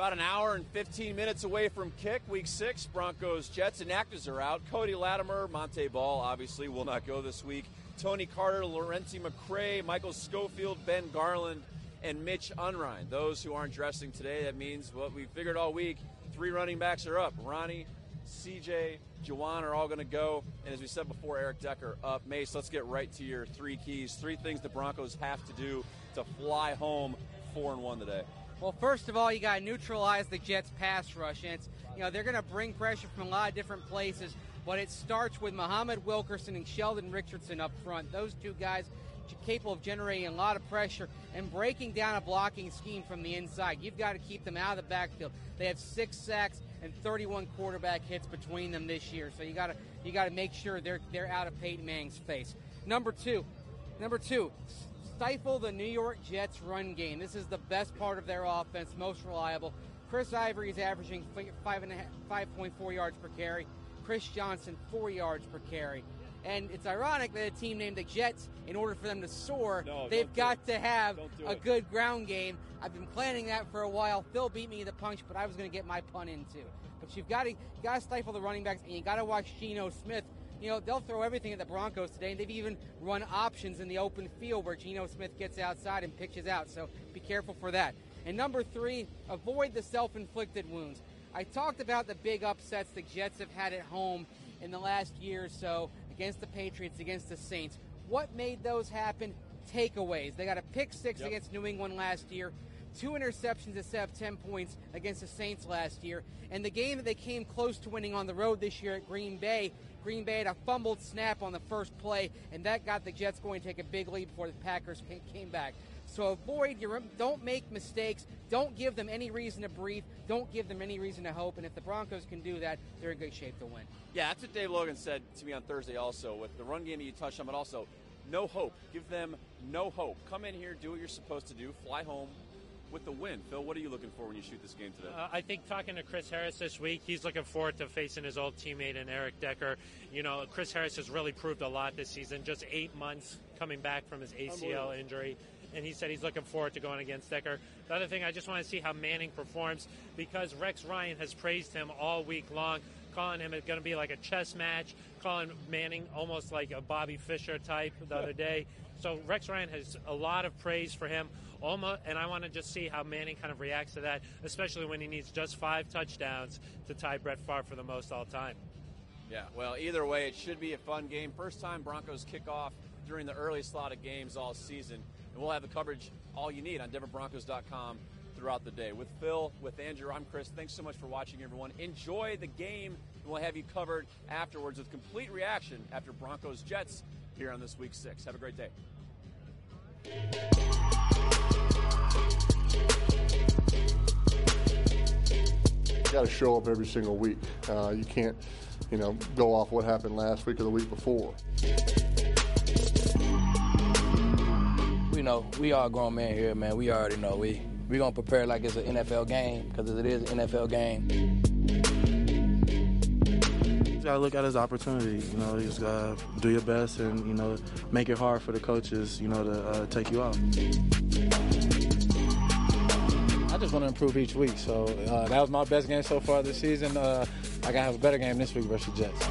About an hour and 15 minutes away from kick, Week 6. Broncos, Jets, inactives are out. Cody Latimer, Monte Ball, obviously, will not go this week. Tony Carter, Laurenti McCray, Michael Schofield, Ben Garland, and Mitch Unrein. Those who aren't dressing today, that means what we figured all week, 3 running backs are up. Ronnie, CJ, Juwan are all going to go. And as we said before, Eric Decker up. Mace, let's get right to your 3 keys. 3 things the Broncos have to do to fly home 4-1 today. Well, first of all, you got to neutralize the Jets' pass rush. And they're going to bring pressure from a lot of different places, but it starts with Muhammad Wilkerson and Sheldon Richardson up front. Those 2 guys are capable of generating a lot of pressure and breaking down a blocking scheme from the inside. You've got to keep them out of the backfield. They have 6 sacks and 31 quarterback hits between them this year, so you got to make sure they're out of Peyton Manning's face. Number two. Stifle the New York Jets run game. This is the best part of their offense, most reliable. Chris Ivory is averaging 5.4 yards per carry. Chris Johnson, 4 yards per carry. And it's ironic that a team named the Jets, in order for them to soar, they've got to have a good ground game. I've been planning that for a while. Phil beat me to the punch, but I was going to get my pun in too. But you've got to stifle the running backs, and you got to watch Geno Smith. They'll throw everything at the Broncos today, and they've even run options in the open field where Geno Smith gets outside and pitches out, so be careful for that. And number 3, avoid the self-inflicted wounds. I talked about the big upsets the Jets have had at home in the last year or so against the Patriots, against the Saints. What made those happen? Takeaways. They got a pick 6 against New England last year, 2 interceptions to set up 10 points against the Saints last year, and the game that they came close to winning on the road this year at Green Bay had a fumbled snap on the first play, and that got the Jets going to take a big lead before the Packers came back. So don't make mistakes. Don't give them any reason to breathe. Don't give them any reason to hope. And if the Broncos can do that, they're in good shape to win. Yeah, that's what Dave Logan said to me on Thursday also, with the run game that you touched on, but also no hope. Give them no hope. Come in here, do what you're supposed to do, fly home with the win. Phil, what are you looking for when you shoot this game today? I think talking to Chris Harris this week, he's looking forward to facing his old teammate in Eric Decker. Chris Harris has really proved a lot this season, just 8 months coming back from his ACL injury. And he said he's looking forward to going against Decker. The other thing, I just want to see how Manning performs, because Rex Ryan has praised him all week long, calling him it's going to be like a chess match, calling Manning almost like a Bobby Fischer type the other day. So Rex Ryan has a lot of praise for him, and I want to just see how Manning kind of reacts to that, especially when he needs just 5 touchdowns to tie Brett Favre for the most all time. Yeah, well, either way, it should be a fun game. First time Broncos kick off during the early slot of games all season. And we'll have the coverage all you need on DenverBroncos.com throughout the day. With Phil, with Andrew, I'm Chris. Thanks so much for watching, everyone. Enjoy the game, and we'll have you covered afterwards with complete reaction after Broncos-Jets here on this Week 6. Have a great day. You got to show up every single week. You can't, go off what happened last week or the week before. We are grown men here, man. We already know. We're going to prepare like it's an NFL game, because it is an NFL game. You got to look at it as an opportunity. You just got to do your best and, make it hard for the coaches, to take you out. I just want to improve each week. So that was my best game so far this season. I got to have a better game this week versus the Jets.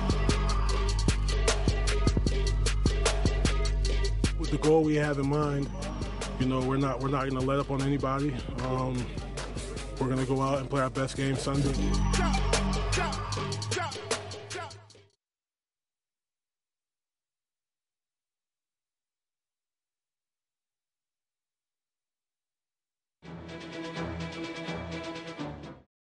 With the goal we have in mind, we're not going to let up on anybody. We're going to go out and play our best game Sunday.